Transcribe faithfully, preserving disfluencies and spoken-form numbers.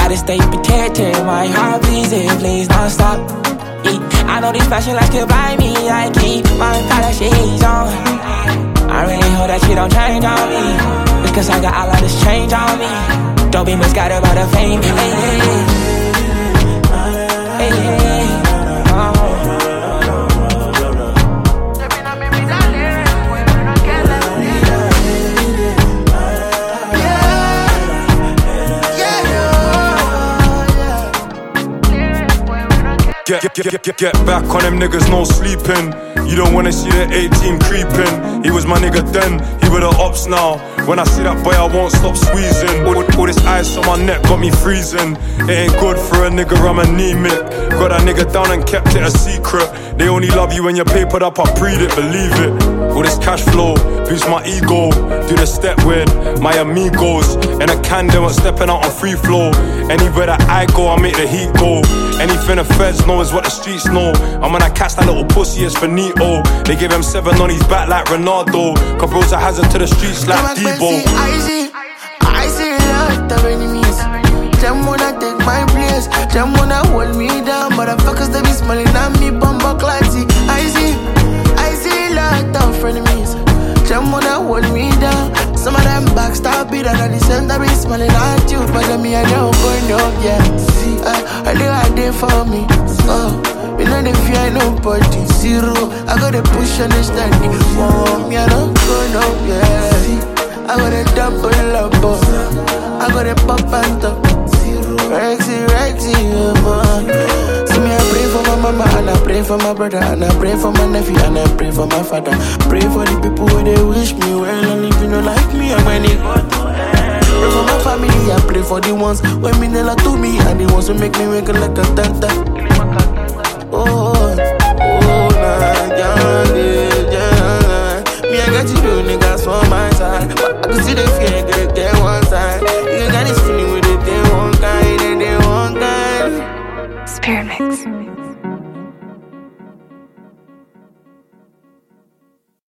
gotta stay protected. My heart beating, please don't stop. Yeah, I know these fashion lights could buy me. I keep my collar shades on. I really hope that you don't change on me, because I got all of this change on me. Don't be misguided by the fame. Hey, hey, hey, hey, hey. Get, get, get, get, get back on them niggas, no sleeping. You don't wanna see the eighteen creeping. He was my nigga then, he with the ops now. When I see that boy, I won't stop squeezing. All, all this ice on my neck got me freezing. It ain't good for a nigga, I'm anemic. Got that nigga down and kept it a secret. They only love you when you're papered up, I breed it, believe it. All this cash flow, boost my ego. Do the step with my amigos. And a can, they weren't stepping out on free flow. Anywhere that I go, I make the heat go. Anything the feds know is what the streets know. And when I catch that little pussy, it's finito. They give him seven on his back like Ronaldo. Cause bro's a hazard to the streets like Debo. I see, I see a lot of enemies. Them wanna take my place, them wanna hold me down. Motherfuckers, they be smiling at me, bumper classy. I see, I see a lot of enemies. Them wanna hold me down. Some of them backstab it, and at the same time, they be smiling at you. But then me, I don't go no, yeah. See, I, I do what they for me. Oh, you know they fear nobody. Zero, I got a push and a standing. For me, I don't go no, yeah. See, I got a double up, I got a pop and top. Rexy, Rexy, man. See me, I pray for my mama, and I pray for my brother, and I pray for my nephew, and I pray for my father. Pray for the people where they wish me well, and if you don't like me, I'm when they go to hell. Pray for my family, I pray for the ones when me never to me, and the ones who make me wake up like a tanta. Oh, oh, nah, yeah, yeah. Me, I got you, niggas, for my side, but I can see the fear.